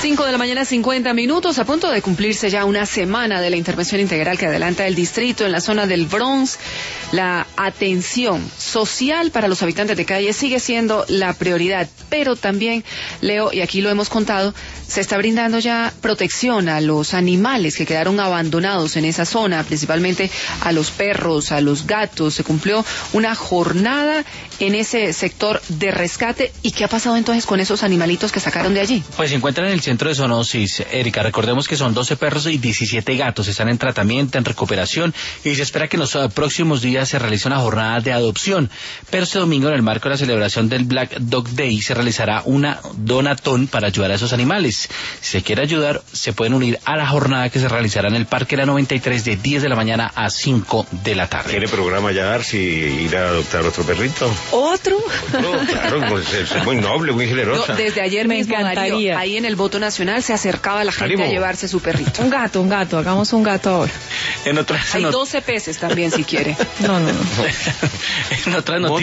5:50 a punto de cumplirse ya una semana de la intervención integral que adelanta el distrito en la zona del Bronx. La atención social para los habitantes de calle sigue siendo la prioridad, pero también, Leo, y aquí lo hemos contado, se está brindando ya protección a los animales que quedaron abandonados en esa zona, principalmente a los perros, a los gatos. Se cumplió una jornada en ese sector de rescate. ¿Y qué ha pasado entonces con esos animalitos que sacaron de allí? Pues se encuentran en el centro de zoonosis, Erika. Recordemos que son 12 perros y 17 gatos. Están en tratamiento, en recuperación, y se espera que en los próximos días se realice una jornada de adopción. Pero este domingo, en el marco de la celebración del Black Dog Day, se realizará una donatón para ayudar a esos animales. Si se quiere ayudar, se pueden unir a la jornada que se realizará en el Parque La 93 de 10 de la mañana a 5 de la tarde. ¿Tiene programa ya, Arsi, ir a adoptar otro perrito? ¿Otro? Claro, pues es muy noble, muy generosa. Yo, desde ayer me mismo, encantaría. Darío, ahí en el voto nacional se acercaba la gente a llevarse su perrito. Un gato, hagamos un gato ahora. En otras Hay 12 peces también, si quiere. No. En otras noticias.